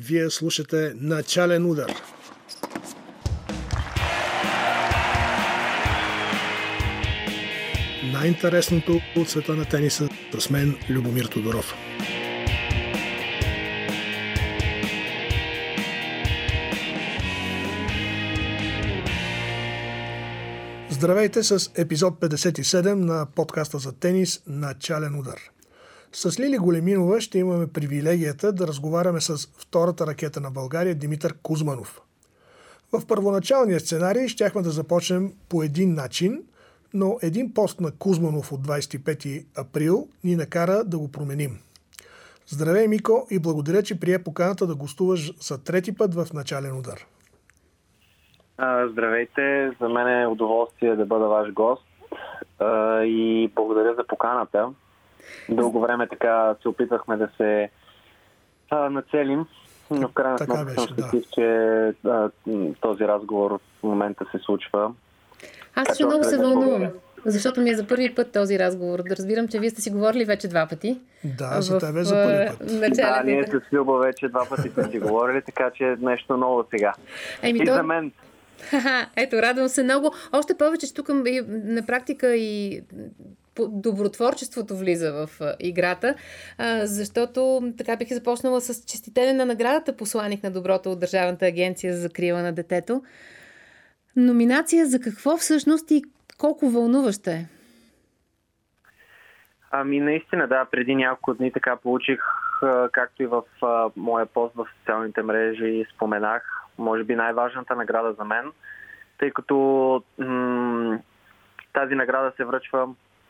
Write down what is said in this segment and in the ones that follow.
Вие слушате Начален удар. Най-интересното от света на тениса с мен Любомир Тодоров. Здравейте с епизод 57 на подкаста за тенис Начален удар. С Лили Големинова ще имаме привилегията да разговаряме с втората ракета на България Димитър Кузманов. В първоначалния сценарий щяхме да започнем по един начин, но един пост на Кузманов от 25 април ни накара да го променим. Здравей, Мико, и благодаря, че прие поканата да гостуваш за трети път в Начален удар. Здравейте, за мен е удоволствие да бъда ваш гост и благодаря за поканата. Дълго време така се опитвахме да се нацелим, но в крайна сметка съм щастлив, че този разговор в момента се случва. Аз ще много се вълнувам, защото ми е за първи път този разговор. Да разбирам, че вие сте си говорили вече два пъти. Да, за тебе за първи път. Да, ние с Люба вече два пъти сме си говорили, така че нещо ново сега. За мен. Ето, радвам се много. Още повече, че тук на практика и добротворчеството влиза в играта, защото така бих започнала с честитене на наградата посланик на доброто от Държавната агенция за закрила на детето. Номинация за какво всъщност и колко вълнуваща е? Наистина, да, преди няколко дни така получих, както и в моя пост в социалните мрежи споменах, може би най-важната награда за мен, тъй като тази награда се връчва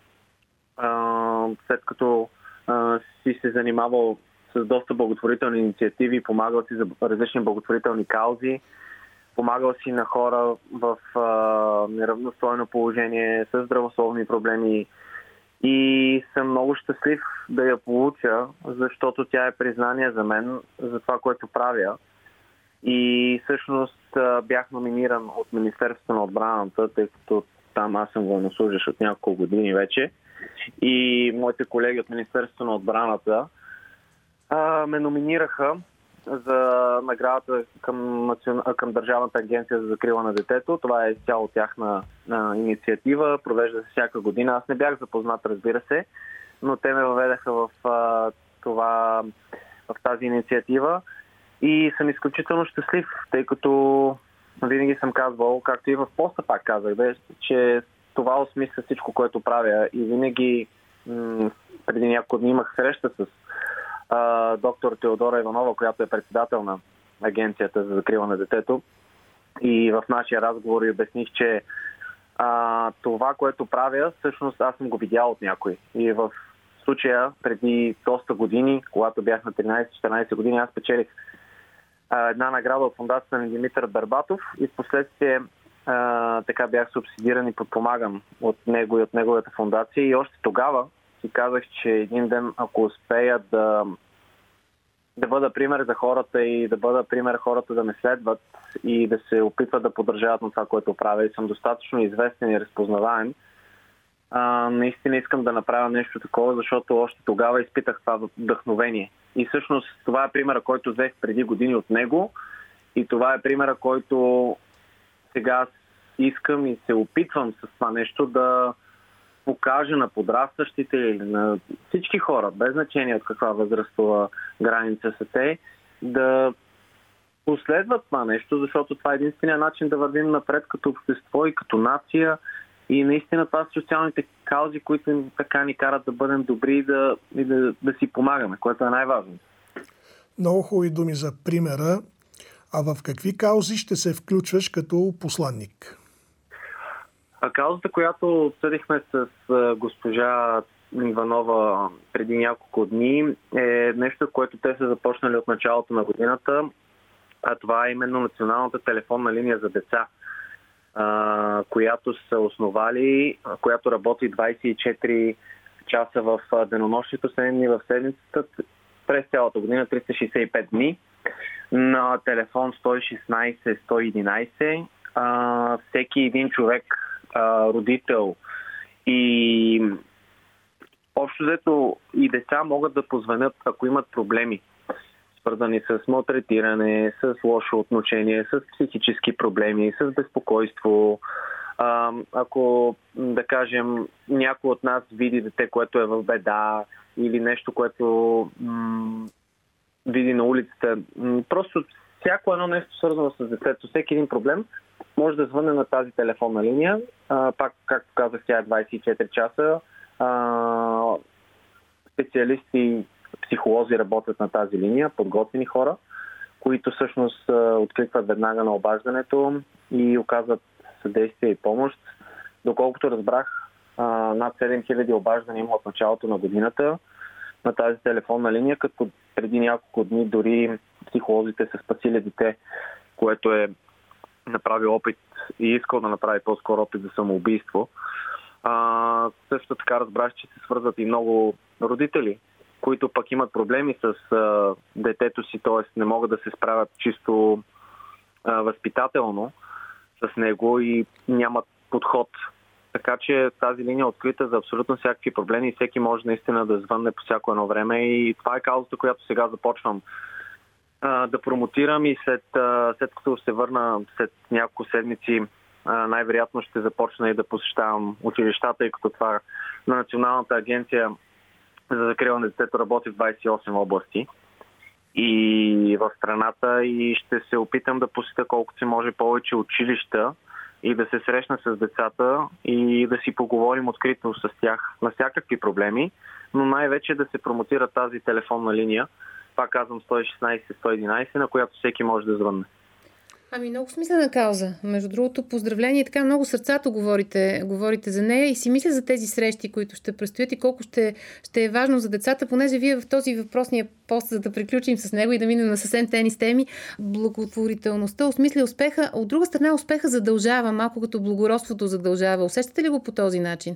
след като си се занимавал с доста благотворителни инициативи, помагал си за различни благотворителни каузи, помагал си на хора в неравностойно положение, с здравословни проблеми и съм много щастлив да я получа, защото тя е признание за мен, за това, което правя. И всъщност бях номиниран от Министерството на отбраната, тъй като там аз съм военнослужещ от няколко години вече. И моите колеги от Министерството на отбраната ме номинираха за наградата към Държавната агенция за закрила на детето. Това е цяло тяхна инициатива, провежда се всяка година. Аз не бях запознат, разбира се, но те ме въведаха в тази инициатива и съм изключително щастлив, тъй като винаги съм казвал, както и в поста пак казах, че това осмисля всичко, което правя и винаги преди няколко дни имах среща с доктор Теодора Иванова, която е председател на Агенцията за закрила на детето и в нашия разговор ѝ обясних, че това, което правя, всъщност аз съм го видял от някой. И в случая, преди доста години, когато бях на 13-14 години, аз печелих една награда от фондацията на Димитър Бербатов и в последствие така бях субсидиран и подпомаган от него и от неговата фондация. И още тогава си казах, че един ден, ако успея да бъда пример за хората и да бъда пример хората да ме следват и да се опитват да поддържават на това, което правя и съм достатъчно известен и разпознаваем, наистина искам да направя нещо такова, защото още тогава изпитах това вдъхновение. И всъщност това е примера, който взех преди години от него и това е примера, който сега искам и се опитвам с това нещо да покажа на подрастващите или на всички хора, без значение от каква възрастова граница са те, да последват това нещо, защото това е единствения начин да вървим напред като общество и като нация. И наистина това са социалните каузи, които така ни карат да бъдем добри и да си помагаме, което е най-важно. Много хубави думи за примера. А в какви каузи ще се включваш като посланник? Каузата, която обсъдихме с госпожа Иванова преди няколко дни, е нещо, което те са започнали от началото на годината, а това е именно националната телефонна линия за деца, която са основали, която работи 24 часа в денонощието, 7 дни в седмицата, през цялата година, 365 дни, на телефон 116-111. Всеки един човек, родител и общо взето и деца могат да позвънят, ако имат проблеми, свързани с малтретиране, с лошо отношение, с психически проблеми, с безпокойство. Ако, да кажем, някой от нас види дете, което е в беда или нещо, което види на улицата, просто всяко едно нещо свързано с детето, всеки един проблем, може да звънне на тази телефонна линия. Пак, както казах, тя е 24 часа. Специалисти, психолози работят на тази линия, подготвени хора, които всъщност откликват веднага на обаждането и оказват съдействие и помощ. Доколкото разбрах, над 7000 обаждания има от началото на годината на тази телефонна линия, като преди няколко дни дори психолозите са спасили дете, което е направил опит и искал да направи по-скоро опит за самоубийство. Също така разбрах, че се свързват и много родители, които пък имат проблеми с детето си, т.е. не могат да се справят чисто възпитателно с него и нямат подход. Така че тази линия е открита за абсолютно всякакви проблеми и всеки може наистина да звънне по всяко едно време. И това е каузата, която сега започвам да промотирам и след като се върна след няколко седмици, най-вероятно ще започна и да посещавам училищата, и като това на Националната агенция за закрила на детето работи в 28 области и в страната, и ще се опитам да посетя колкото се може повече училища и да се срещна с децата и да си поговорим открито с тях на всякакви проблеми, но най-вече да се промотира тази телефонна линия, пак казвам 116-111, на която всеки може да звънне. Много смислена кауза. Между другото, поздравление, така много сърцато говорите за нея и си мисля за тези срещи, които ще предстоят и колко ще е важно за децата, понеже вие в този въпросния пост, за да приключим с него и да минем на съвсем тенис теми, благотворителността осмисля успеха. От друга страна, успеха задължава, малко като благородството задължава. Усещате ли го по този начин?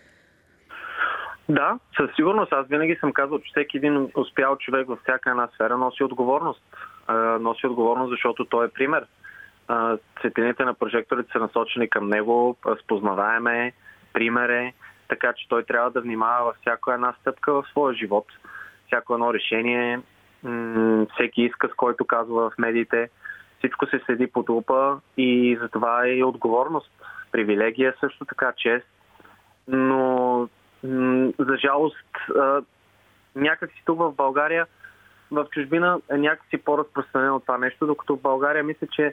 Да, със сигурност. Аз винаги съм казал, че всеки един успял човек във всяка една сфера носи отговорност. Носи отговорност, защото той е пример. Светлините на прожекторите са насочени към него, разпознаваеме, пример е, така че той трябва да внимава във всяка една стъпка в своя живот. Всяко едно решение, всеки изказ, който казва в медиите, всичко се следи под лупа и затова е и отговорност. Привилегия също така, чест, но за жалост някакси тук в България, в чужбина е някакси по-разпространено това нещо, докато в България мисля, че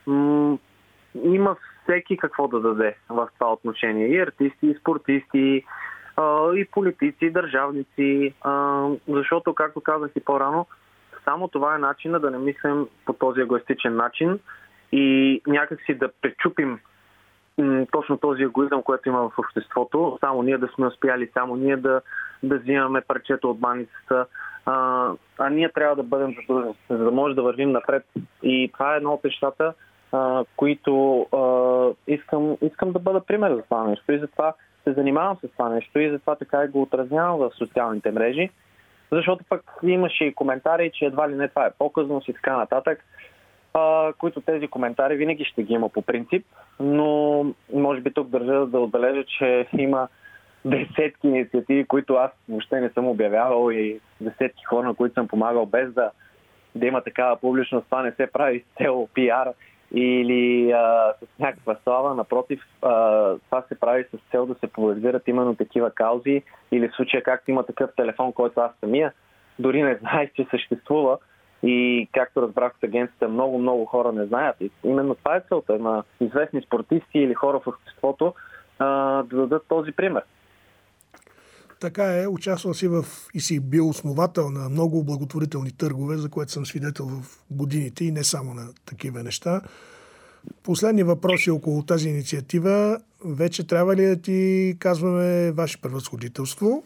има всеки какво да даде в това отношение. И артисти, и спортисти, и политици, и държавници, защото, както казах и по-рано, само това е начинът да не мислим по този егоистичен начин и някакси да пречупим точно този егоизъм, който има в обществото. Само ние да сме успяли, само ние да взимаме парчето от баницата, а ние трябва да бъдем задружени, за да може да вървим напред. И това е едно от нещата, които искам да бъда пример за това нещо. И затова се занимавам с това нещо и затова така и го отразнявам в социалните мрежи. Защото пък имаше и коментари, че едва ли не това е по-късност и така нататък, които тези коментари винаги ще ги има по принцип, но може би тук държа да отбележа, че има десетки инициативи, които аз въобще не съм обявявал, и десетки хора, на които съм помагал без да има такава публичност. Това не се прави с цел пиар или с някаква слава. Напротив, това се прави с цел да се популяризират именно такива каузи, или в случая както има такъв телефон, който аз самия дори не знаех, че съществува. И както разбрах от агенцията, много хора не знаят. И именно това е целта на известни спортисти или хора в обществото да дадат този пример. Така е, участвал си и си бил основател на много благотворителни търгове, за което съм свидетел в годините и не само на такива неща. Последни въпроси около тази инициатива. Вече трябва ли да ти казваме ваше превъзходителство?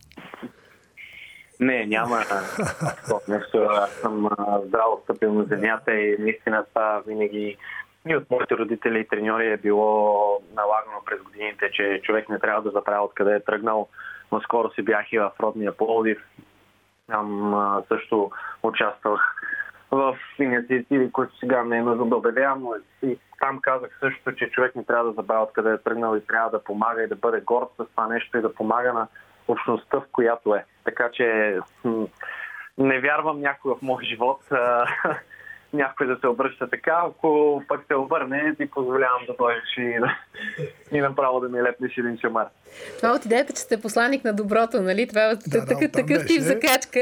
Не, няма нещо. Аз съм здраво стъпил на земята и наистина това винаги и от моите родители и треньори е било налагано през годините, че човек не трябва да забравя откъде е тръгнал. Но скоро си бях и в родния Пловдив. Там също участвах в инициативи, които сега не е нужно да обявявам. И там казах също, че човек не трябва да забравя откъде е тръгнал и трябва да помага и да бъде горд с това нещо и да помага на общността, в която е. Така че не вярвам някой в моя живот някой да се обръща така. Ако пък се обърне, ти позволявам да дойдеш и направо да ми лепнеш един шамар. Това от идеята, че сте посланник на доброто, нали? Това е такъв тип закачка.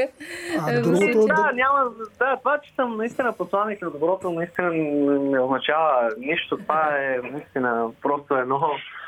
Това, че съм наистина посланник на доброто, наистина не означава нищо. Това е наистина просто едно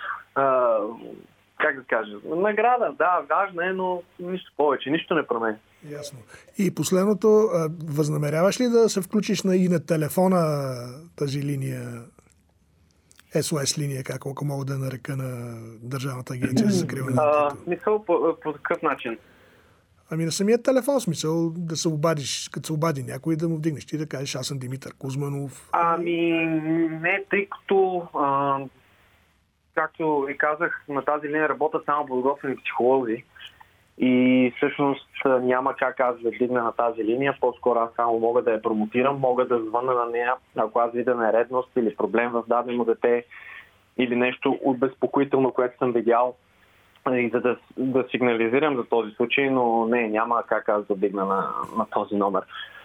как да кажа, награда, да, важна е, но нищо повече, нищо не променя. Ясно. И последното, възнамеряваш ли да се включиш и на телефона тази линия, SOS линия, ако мога да нарека, на Държавната агенция за закриване на детето? Мисъл, по какъв начин? Ами на самия телефон, смисъл да се обадиш, като се обади някой, да му вдигнеш ти да кажеш: аз съм Димитър Кузманов. Ами не, тъй като както ви казах, на тази линия работят само подготвени психолози и всъщност няма как аз да вдигна на тази линия, по-скоро аз само мога да я промотирам, мога да звънна на нея, ако аз видя нередност или проблем в дадено дете или нещо обезпокоително, което съм видял, и за да сигнализирам за този случай, но няма как аз да вдигна на този номер.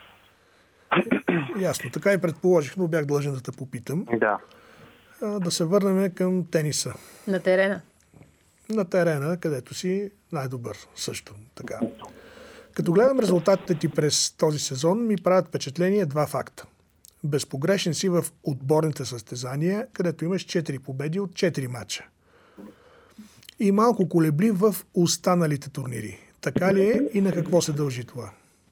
Ясно, така и предположих, но бях длъжен да те попитам. Да. Да се върнем към тениса. На терена. На терена, където си най-добър също. Така. Като гледам резултатите ти през този сезон, ми правят впечатление два факта. Безпогрешен си в отборните състезания, където имаш 4 победи от 4 мача. И малко колеблив в останалите турнири. Така ли е и на какво се дължи това?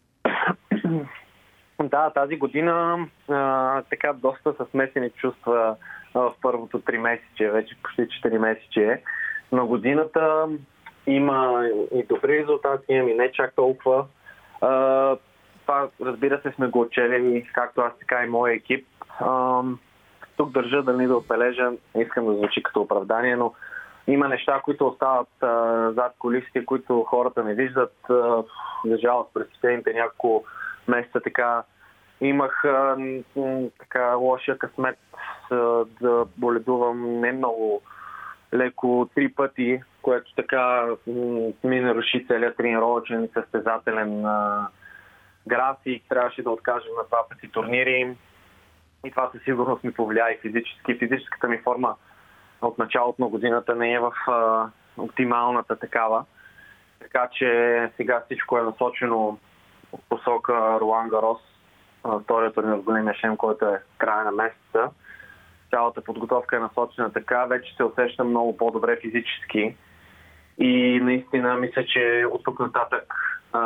Да, тази година така доста са смесени чувства в първото 3 месече, вече почти 4 месече. На годината има и добри резултати, има и не чак толкова. Това, разбира се, сме го отчели, както аз, така и моя екип. Тук държа да отбележа, не искам да звучи като оправдание, но има неща, които остават зад кулисите, които хората не виждат. За жалост, през последните няколко месеца така имах така лошия късмет да боледувам не много леко 3 пъти, което така ми наруши целият тренировъчен и състезателен график. Трябваше да откажем на 2 пъти турнири и това със сигурност ми повлия и физически. Физическата ми форма от началото на годината не е в оптималната такава. Така че сега всичко е насочено в посока Руан Гарос, втория турнир в големия шлем, който е края на месеца. Цялата подготовка е насочена така, вече се усещам много по-добре физически и наистина мисля, че от тук нататък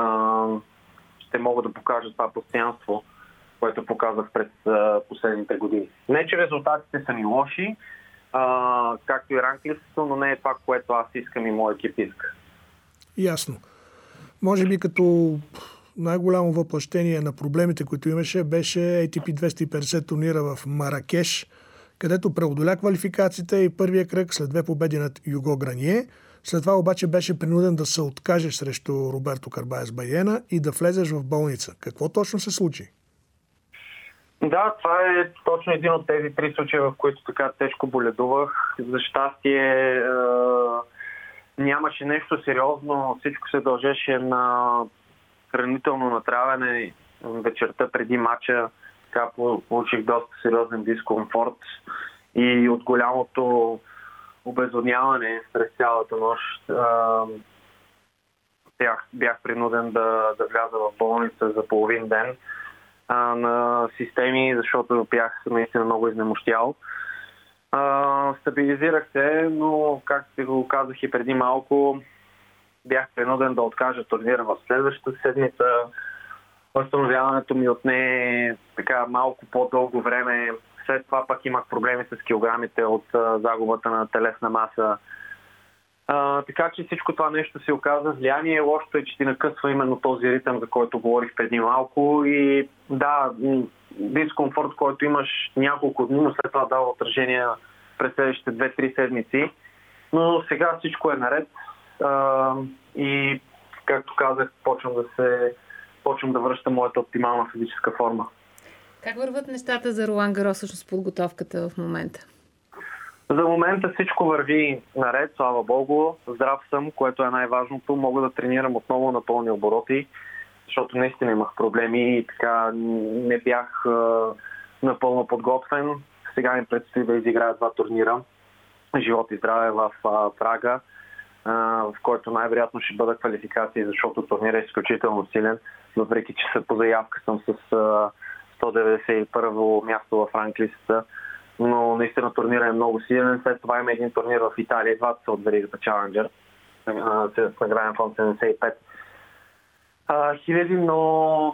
ще мога да покажа това постоянство, което показах през последните години. Не, че резултатите са ми лоши, както и ранглистата, но не е това, което аз искам и моя екип иска. Ясно. Може би като най-голямо въплъщение на проблемите, които имаше, беше ATP 250 турнира в Маракеш, където преодоля квалификациите и първия кръг след 2 победи над Юго Гранье. След това обаче беше принуден да се откажеш срещу Роберто Карбаес Байена и да влезеш в болница. Какво точно се случи? Да, това е точно един от тези 3 случая, в които така тежко боледувах. За щастие нямаше нещо сериозно. Всичко се дължеше на хранително натравяне вечерта преди мача. Така получих доста сериозен дискомфорт и от голямото обезводняване през цялата нощ бях принуден да вляза в болница за половин ден на системи, защото бях наистина много изнемощял. Стабилизирах се, но както го казах и преди малко, бях принуден да откажа турнира в следващата седмица. Възстановяването ми отне така малко по-дълго време. След това пък имах проблеми с килограмите от загубата на телесна маса. Така че всичко това нещо се оказа влияние. Лошото е, че ти накъсва именно този ритъм, за който говорих преди малко. И да, дискомфорт, който имаш няколко дни, но след това дава отражение през следващите 2-3 седмици. Но сега всичко е наред. И както казах, почвам да връщам моята оптимална физическа форма. Как върват нещата за Руан Гарос, всъщност подготовката в момента? За момента всичко върви наред, слава Богу. Здрав съм, което е най-важното. Мога да тренирам отново на пълни обороти. защото наистина имах проблеми и така не бях напълно подготвен. Сега ми предстои да изиграя 2 турнира. Живот и здраве в Прага, в който най-вероятно ще бъда квалификации, защото турнирът е изключително силен, въпреки че по заявка съм с 191 място в ранглистата, но наистина турнирът е много силен. След това има един турнир в Италия, двата са от веригата Challenger, с награден фонд 75 хиляди, но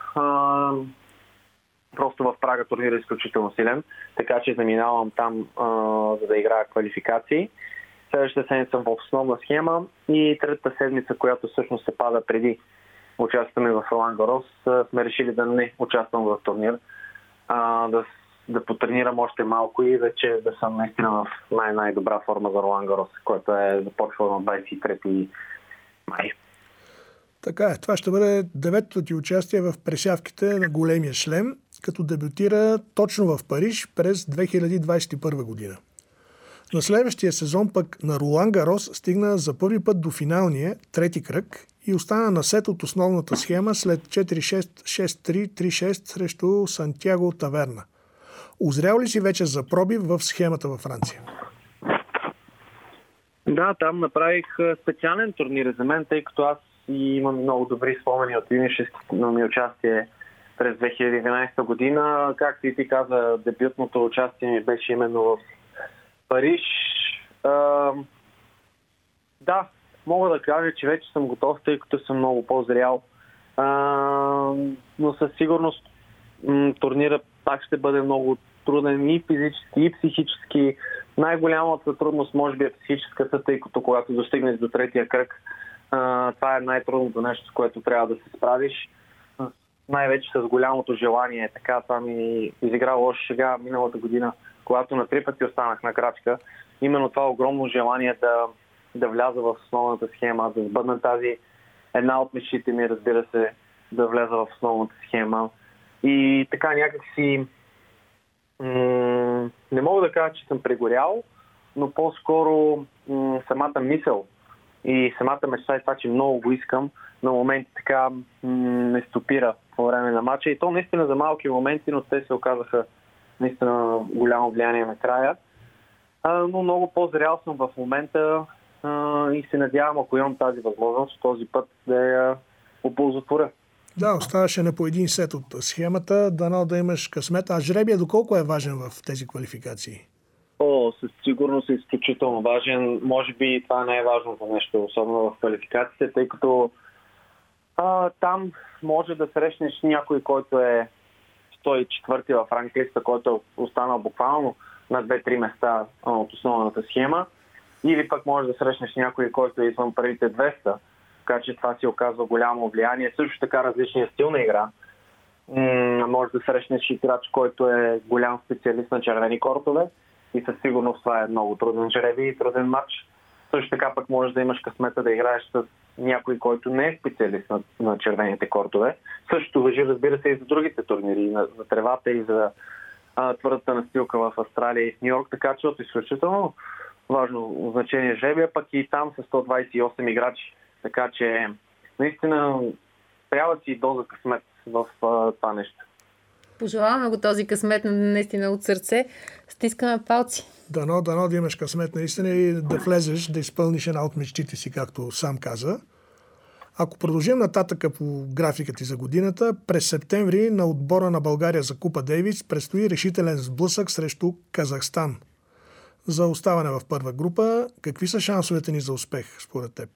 просто в Прага турнирът е изключително силен, така че заминавам там, за да играя квалификации. Следващата седмица съм в основна схема и третата седмица, която всъщност се пада преди участваме в Ролан Гарос, сме решили да не участвам в турнир, да потренирам още малко и вече да съм наистина в най-добра форма за Ролан Гарос, който е започвал на 23 май. Така е. Това ще бъде 9-то ти участие в пресявките на големия шлем, като дебютира точно в Париж през 2021 година. На следващия сезон пък на Ролан Гарос стигна за първи път до финалния, трети кръг и остана на сет от основната схема след 4-6, 6-3, 3-6 срещу Сантьяго Таверна. Узрял ли си вече за пробив в схемата във Франция? Да, там направих специален турнир за мен, тъй като аз имам много добри спомени от юношеското ми участие през 2011 година. Както и ти каза, дебютното участие ми беше именно в Париж. Да, мога да кажа, че вече съм готов, тъй като съм много по-зрял. Но със сигурност турнира пак ще бъде много труден и физически, и психически. Най-голямата трудност може би е психическата, тъй като когато достигнеш до третия кръг, това е най-трудното нещо, с което трябва да се справиш. Най-вече с голямото желание. Така, това ми изигра лошо шега миналата година, когато на 3 пъти останах на крачка. Именно това огромно желание да вляза в основната схема, да сбъдна тази една от мечтите ми, разбира се, да вляза в основната схема. И така някак си не мога да кажа, че съм прегорял, но по-скоро самата мисъл и самата мечта и това, че много го искам, на моменти така ме стопира по време на матча. И то наистина за малки моменти, но те се оказаха наистина голямо влияние на края. Но много по-зрял съм в момента и се надявам, ако имам тази възможност, този път да я оползотворя. Да, оставаше на по един сет от схемата, дано да имаш късмет. А жребия доколко е важен в тези квалификации? Със сигурност е изключително важен. Може би това не е важното нещо, особено в квалификациите, тъй като там може да срещнеш някой, който е 104-ти в ранглиста, който е останал буквално на 2-3 места от основната схема, или пък може да срещнеш някой, който е извън първите 200, така че това си оказва голямо влияние. Също така различния стил на игра. Може да срещнеш играч, който е голям специалист на червени кортове и със сигурност това е много труден жреби и труден матч. Също така пък можеш да имаш късмета да играеш с някой, който не е специалист на червените кортове. Същото важи, разбира се, и за другите турнири, за тревата и за твърдата настилка в Австралия и в Нью-Йорк, така че от изключително важно значение жребия, пък и там са 128 играчи. Така че наистина трябва си доза късмет в това нещо. Пожелаваме го този късмет наистина от сърце. Стискаме палци. Дано да имаш късмет наистина и да влезеш, да изпълниш една от мечтите си, както сам каза. Ако продължим нататъка по графика ти за годината, през септември на отбора на България за Купа Дейвис предстои решителен сблъсък срещу Казахстан. За оставане в първа група, какви са шансовете ни за успех, според теб?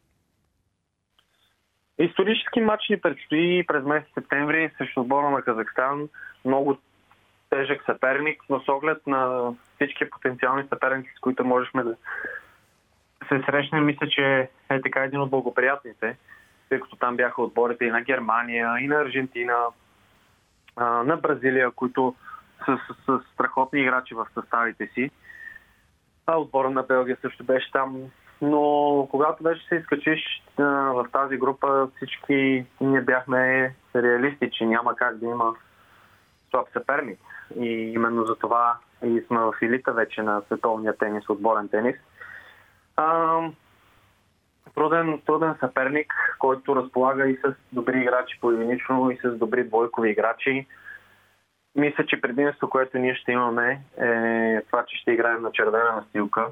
Исторически матч ни предстои през месец септември срещу отбора на Казахстан. Много тежък съперник, но с оглед на всички потенциални съперници, с които можехме да се срещнем, мисля, че е така един от благоприятните, тъй като там бяха отборите и на Германия, и на Аржентина, на Бразилия, които са страхотни играчи в съставите си. Отбора на Белгия също беше там. Но когато вече се изкачиш в тази група, всички ние бяхме реалисти, че няма как да има слаб съперник. И именно за това и сме в елита вече на световния тенис, отборен тенис. труден съперник, който разполага и с добри играчи поединично, и с добри двойкови играчи. Мисля, че предимство, което ние ще имаме, е това, че ще играем на червена настилка.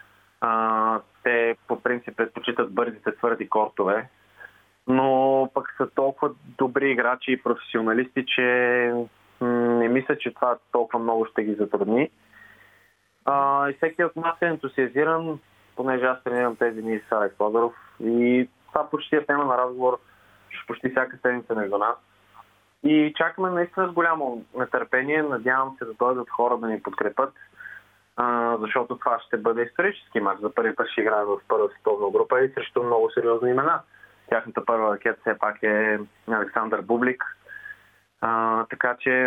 Те по принцип предпочитат бързите твърди кортове, но пък са толкова добри играчи и професионалисти, че не мисля, че това толкова много ще ги затрудни. И всеки от нас е ентусиазиран, понеже аз тренирам тези дни с Алекс Лазаров, и това почти е тема на разговор почти всяка седмица между нас. И чакаме наистина с голямо нетърпение. Надявам се да дойдат хора да ни подкрепят, защото това ще бъде исторически мач. За първи път ще играем в първа световна група и срещу много сериозни имена. Тяхната първа ракета все пак е Александър Бублик. Така че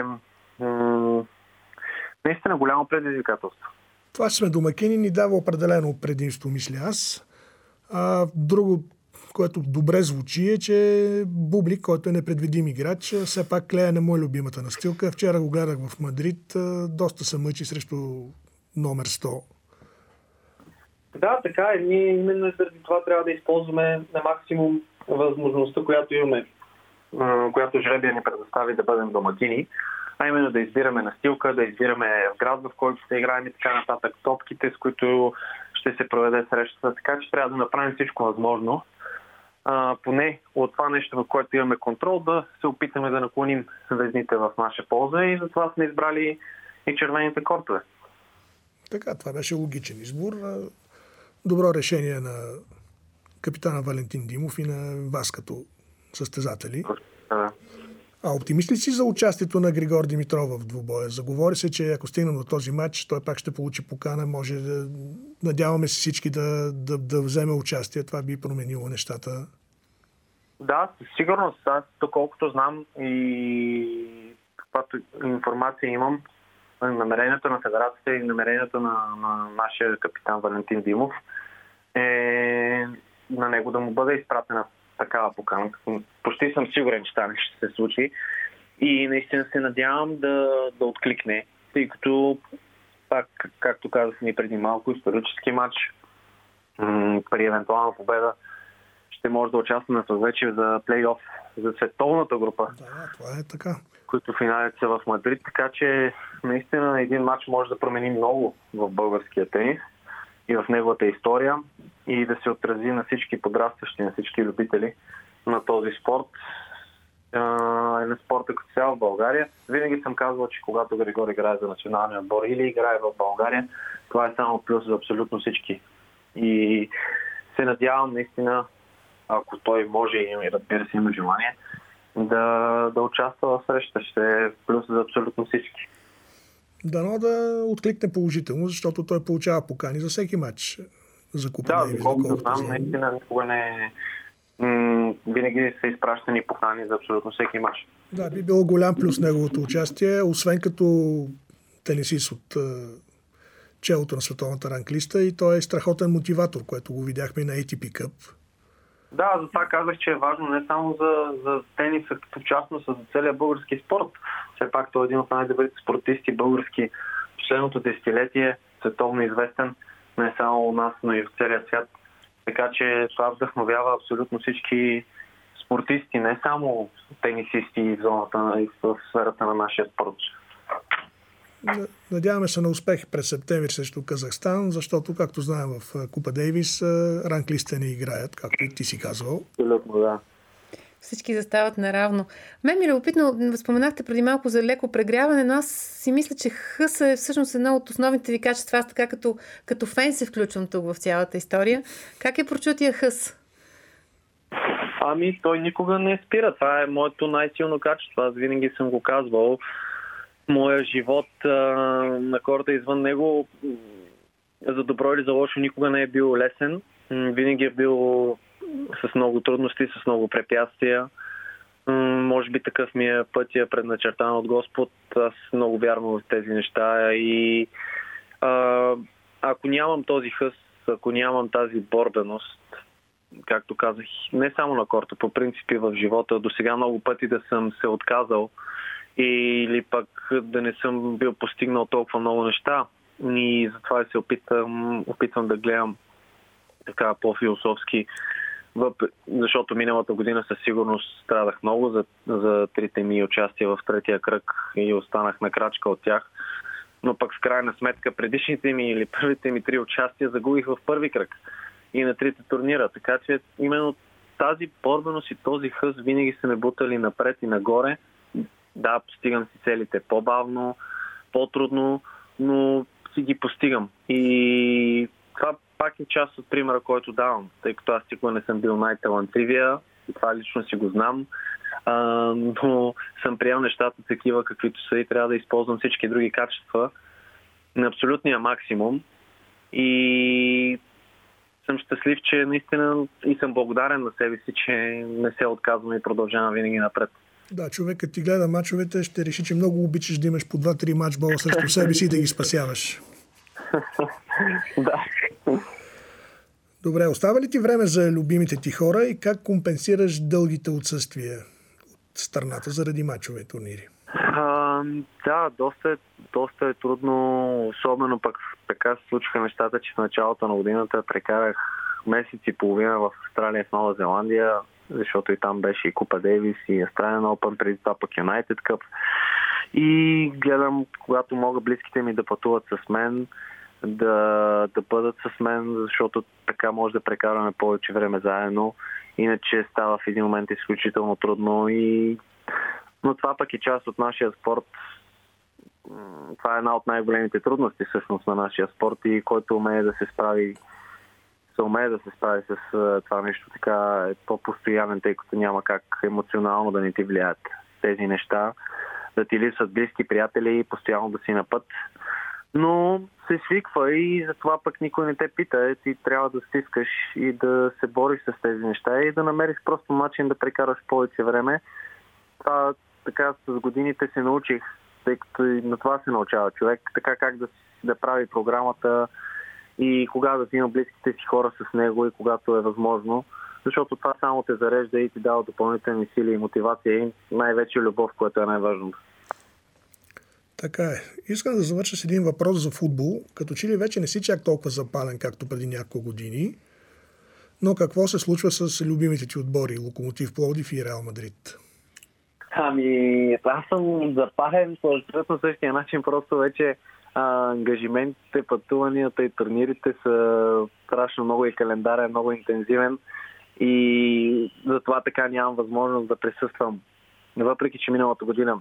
наистина голямо предизвикателство. Това, че сме домакини, ни дава определено предимство, мисля аз. Друго, което добре звучи, е, че Бублик, който е непредвидим играч, все пак Клея не му е любимата настилка. Вчера го гледах в Мадрид, доста се мъчи срещу номер 100. Да, така е. Ние именно заради това трябва да използваме на максимум възможността, която имаме, която жребия ни предостави да бъдем домакини, а именно да избираме настилка, да избираме град, в който ще играем и така нататък, топките, с които ще се проведе срещата. Така че трябва да направим всичко възможно. Поне от това нещо, в което имаме контрол, да се опитаме да наклоним звездите в наша полза, и затова сме избрали и червените кортове. Така, това беше логичен избор. Добро решение на капитана Валентин Димов и на вас като състезатели. А оптимист ли си за участието на Григор Димитров в двубоя? Заговори се, че ако стигнем до този матч, той пак ще получи покана. Може да надяваме се всички да вземе участие. Това би променило нещата. Да, със сигурност. Аз, доколкото знам и каквато информация имам, намерението на федерацията и намерението на нашия капитан Валентин Димов е на него да му бъде изпратена такава покана. Почти съм сигурен, че това ще се случи. И наистина се надявам да откликне, тъй като, пак, както казахме преди малко, исторически матч, при евентуална победа ще може да участваме вече за плей-оф за световната група. Да, това е така. Които финалите са в Мадрид, така че наистина един матч може да промени много в българския тенис и в неговата история, и да се отрази на всички подрастващи, на всички любители на този спорт и на спорта като цяло в България. Винаги съм казвал, че когато Григор играе за националния отбор или играе в България, това е само плюс за абсолютно всички. И се надявам наистина, ако той може и разбира се има желание, да участва в среща. Ще е плюс за абсолютно всички. Дано да откликне положително, защото той получава покани за всеки матч за Купа Дейвис. Да, доколкото знам, наистина никога не винаги са изпращани покани за абсолютно всеки матч. Да, би било голям плюс неговото участие, освен като тенисист от челото на световната ранглиста, и той е страхотен мотиватор, което го видяхме на ATP Cup. Да, за това казах, че е важно не само за тениса, като частност, а за целия български спорт. Все пак той е един от най-добрите спортисти български. Последното десетилетие световно известен не само у нас, но и в целия свят. Така че това вдъхновява абсолютно всички спортисти, не само тенисисти в зоната и в сферата на нашия спорт. Надяваме се на успех през септември срещу Казахстан, защото, както знаем, в Купа Дейвис ранглистите не играят, както и ти си казвал. Абсолютно, да. Всички застават наравно. Мен ми е любопитно, споменахте преди малко за леко прегряване, но аз си мисля, че хъс е всъщност едно от основните ви качества. Аз така като фен се включвам тук в цялата история. Как е прочутия хъс? Ами, той никога не спира. Това е моето най-силно качество. Аз винаги съм го казвал. Моя живот на хората извън него, за добро или за лошо, никога не е бил лесен. Винаги е бил с много трудности, с много препятствия. Може би такъв ми е пътя предначертан от Господ. Аз много вярвам в тези неща и ако нямам този хъс, ако нямам тази борбеност, както казах, не само на корта, по принципи в живота, до сега много пъти да съм се отказал или пък да не съм бил постигнал толкова много неща, и затова се опитвам да гледам така по-философски защото миналата година със сигурност страдах много за трите ми участия в третия кръг и останах на крачка от тях. Но пък в крайна сметка предишните ми или първите ми 3 участия загубих в първи кръг и на 3 турнира. Така че именно тази борбеност и този хъс винаги са ме бутали напред и нагоре. Да, постигам си целите по-бавно, по-трудно, но си ги постигам. И това пак е част от примера, който давам, тъй като аз никога не съм бил най-талантливия и това лично си го знам, но съм приел нещата такива, каквито са и трябва да използвам всички други качества на абсолютния максимум и съм щастлив, че наистина и съм благодарен на себе си, че не се отказвам и продължавам винаги напред. Да, човекът ти гледа мачовете, ще реши, че много обичаш да имаш по 2-3 матчбола срещу себе си и да ги спасяваш. Да. Добре, остава ли ти време за любимите ти хора и как компенсираш дългите отсъствия от страната заради мачове и турнири? Да, доста е трудно, особено пък така се случиха нещата, че в началото на годината прекарах месец и половина в Австралия, в Нова Зеландия, защото и там беше и Купа Дейвис, и Australian Open, преди това пък United Cup. И гледам, когато могат близките ми да пътуват с мен, да бъдат с мен, защото така може да прекараме повече време заедно. Иначе става в един момент изключително трудно. Но това пък е част от нашия спорт. Това е една от най-големите трудности всъщност на нашия спорт и който умее да се справи с това нещо, така е по-постоянен, тъй като няма как емоционално да не ти влияят тези неща, да ти липсват близки приятели и постоянно да си на път. Но се свиква и затова пък никой не те пита. Ти трябва да стискаш и да се бориш с тези неща и да намериш просто начин да прекараш повече време. Това така с годините се научих, тъй като и на това се научава човек, така как да прави програмата и кога да взима близките си хора с него и когато е възможно, защото това само те зарежда и ти дава допълнителни сили и мотивация и най-вече любов, което е най-важното. Така е. Искам да завърша с един въпрос за футбол. Като че ли вече не си чак толкова запален, както преди няколко години, но какво се случва с любимите ти отбори Локомотив Пловдив и Реал Мадрид? Аз съм запален по абсолютно същия начин, просто вече ангажиментите, пътуванията и турнирите са страшно много и календар е много интензивен и затова така нямам възможност да присъствам. Въпреки че миналата година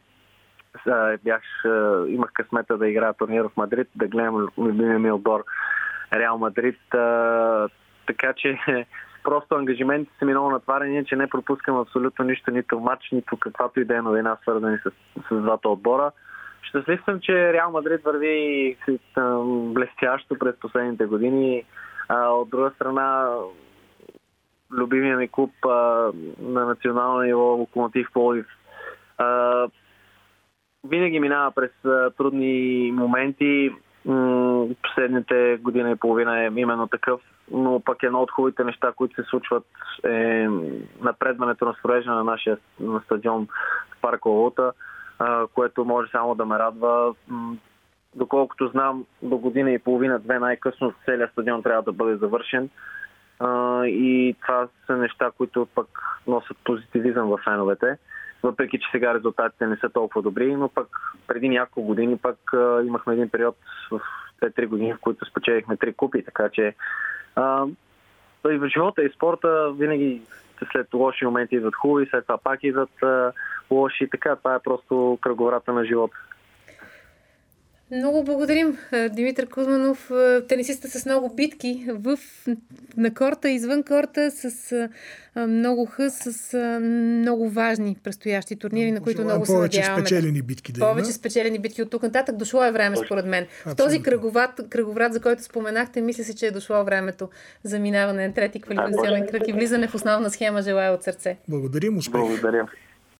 имах късмета да играя турнир в Мадрид, да гледам любимия ми отбор Реал Мадрид, така че просто ангажиментите са ми много натварени, че не пропускам абсолютно нищо, нито матч, нито каквато и да е новина, свързани с двата отбора. Щастлив съм, че Реал Мадрид върви блестящо през последните години. От друга страна, любимия ми клуб на национално ниво Локомотив Пловдив винаги минава през трудни моменти. Последните година и половина е именно такъв, но пък едно от хубавите неща, които се случват е напредването на строежа на нашия стадион в парк Лаута, което може само да ме радва. Доколкото знам, до година и половина-две най-късно целият стадион трябва да бъде завършен. И това са неща, които пък носят позитивизъм в феновете. Въпреки че сега резултатите не са толкова добри, но пък преди няколко години пък имахме един период в 2-3 години, в които спечелихме 3 купи, така че и в живота и спорта винаги след лоши моменти идват хубави, след това пак идват лоши, така това е просто кръговрата на живота. Много благодарим, Димитър Кузманов, тенисиста с много битки на корта, извън корта, с много хъс, с много важни предстоящи турнири, на които много се надяваме. Повече спечелени битки да има. Повече спечелени битки от тук нататък. Дошло е време, според мен. В този кръговрат, за който споменахте, мисля си, че е дошло времето за минаване на трети квалификационен кръг и влизане в основна схема. Желая от сърце. Благодарим, успех. Благодаря.